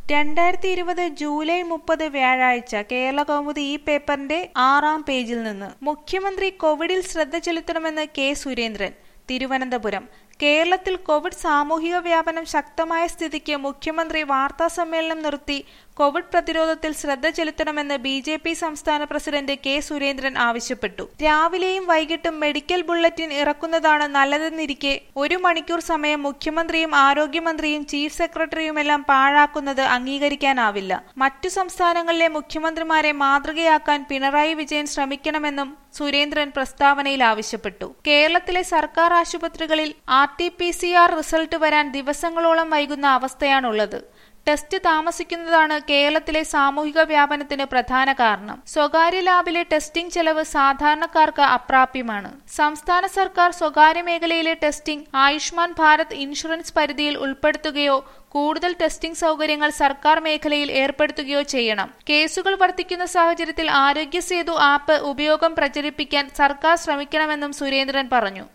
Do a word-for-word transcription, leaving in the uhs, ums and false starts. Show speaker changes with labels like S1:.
S1: രണ്ടായിരത്തി ഇരുപത് ജൂലൈ മുപ്പത് വ്യാഴാഴ്ച കേരളകൗമുദി ഈ പേപ്പറിന്റെ ആറാം പേജിൽ നിന്ന് മുഖ്യമന്ത്രി കോവിഡിൽ ശ്രദ്ധ ചെലുത്തണമെന്ന് കെ സുരേന്ദ്രൻ. തിരുവനന്തപുരം. കേരളത്തിൽ കോവിഡ് സാമൂഹിക വ്യാപനം ശക്തമായ സ്ഥിതിക്ക് മുഖ്യമന്ത്രി വാർത്താസമ്മേളനം നിർത്തി കോവിഡ് പ്രതിരോധത്തിൽ ശ്രദ്ധ ചെലുത്തണമെന്ന് ബി ജെ പി സംസ്ഥാന പ്രസിഡന്റ് കെ സുരേന്ദ്രൻ ആവശ്യപ്പെട്ടു. രാവിലെയും വൈകിട്ടും മെഡിക്കൽ ബുള്ളറ്റിൻ ഇറക്കുന്നതാണ് നല്ലതെന്നിരിക്കെ ഒരു മണിക്കൂർ സമയം മുഖ്യമന്ത്രിയും ആരോഗ്യമന്ത്രിയും ചീഫ് സെക്രട്ടറിയുമെല്ലാം പാഴാക്കുന്നത് അംഗീകരിക്കാനാവില്ല. മറ്റു സംസ്ഥാനങ്ങളിലെ മുഖ്യമന്ത്രിമാരെ മാതൃകയാക്കാൻ പിണറായി വിജയൻ ശ്രമിക്കണമെന്നും സുരേന്ദ്രൻ പ്രസ്താവനയിൽ ആവശ്യപ്പെട്ടു. കേരളത്തിലെ സർക്കാർ ആശുപത്രികളിൽ R T P C R result വരാൻ ദിവസങ്ങളോളം വൈകുന്ന അവസ്ഥയാണുള്ളത്. ടെസ്റ്റ് താമസിക്കുന്നതാണ് കേരളത്തിലെ സാമൂഹിക വ്യാപനത്തിന് പ്രധാന കാരണം. സ്വകാര്യ ലാബിലെ ടെസ്റ്റിംഗ് ചെലവ് സാധാരണക്കാർക്ക് അപ്രാപ്യമാണ്. സംസ്ഥാന സർക്കാർ സ്വകാര്യ മേഖലയിലെ ടെസ്റ്റിംഗ് ആയുഷ്മാൻ ഭാരത് ഇൻഷുറൻസ് പരിധിയിൽ ഉൾപ്പെടുത്തുകയോ കൂടുതൽ ടെസ്റ്റിംഗ് സൗകര്യങ്ങൾ സർക്കാർ മേഖലയിൽ ഏർപ്പെടുത്തുകയോ ചെയ്യണം. കേസുകൾ വർദ്ധിക്കുന്ന സാഹചര്യത്തിൽ ആരോഗ്യ സേതു ആപ്പ് ഉപയോഗം പ്രചരിപ്പിക്കാൻ സർക്കാർ ശ്രമിക്കണമെന്നും സുരേന്ദ്രൻ പറഞ്ഞു.